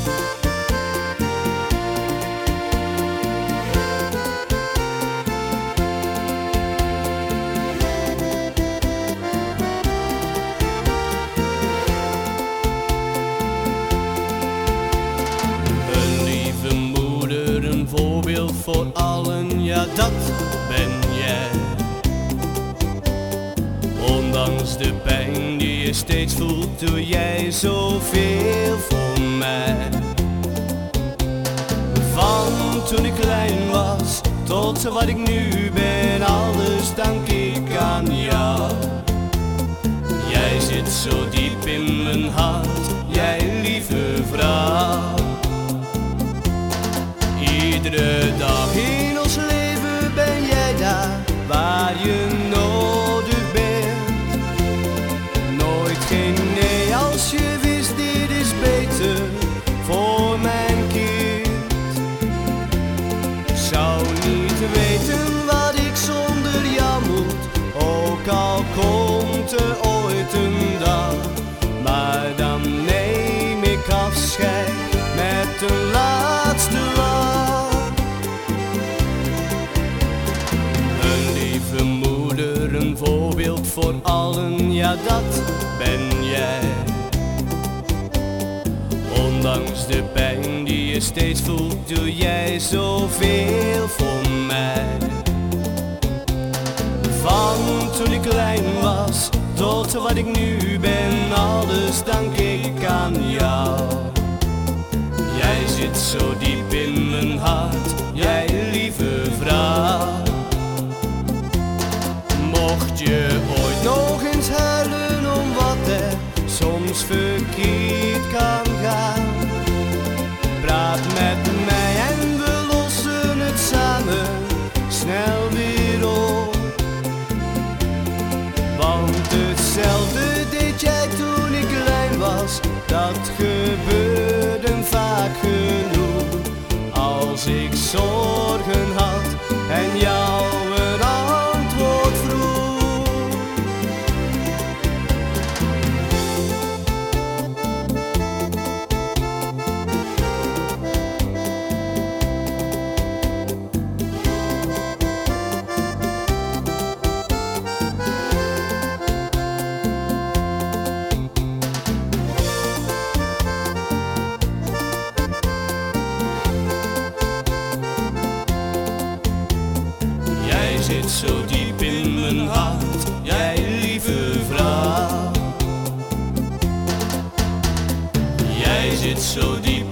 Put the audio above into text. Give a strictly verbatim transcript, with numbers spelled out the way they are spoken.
Voorbeeld voor allen, ja dat ben jij. Ondanks de pijn die je steeds voelt, doe jij zoveel voor mij. Van toen ik klein was, tot wat ik nu ben, alles dank ik aan jou. Jij zit zo diep in mijn hart, jij lieve vrouw. Iedere dag in ons leven ben jij daar waar je nodig bent. Nooit geen nee als je wist dit is beter voor mijn kind. Zou niet weten wat ik zonder jou moet, ook al komt er ooit een dag. Maar dan neem ik afscheid met de laatste lach. Een voorbeeld voor allen, ja dat ben jij. Ondanks de pijn die je steeds voelt, doe jij zoveel voor mij. Van toen ik klein was, tot wat ik nu ben, alles dank ik aan jou. Jij zit zo diep in mijn hart, jij lieve vrouw. Mocht je ooit nog eens huilen om wat er soms verkeerd kan gaan, praat met mij en we lossen het samen snel weer op. Want hetzelfde deed jij toen ik klein was, dat gebeurde vaak genoeg. Als ik zorgen had en jou een antwoord vroeg. Jij zit zo diep in mijn hart, jij lieve vrouw. Jij zit zo diep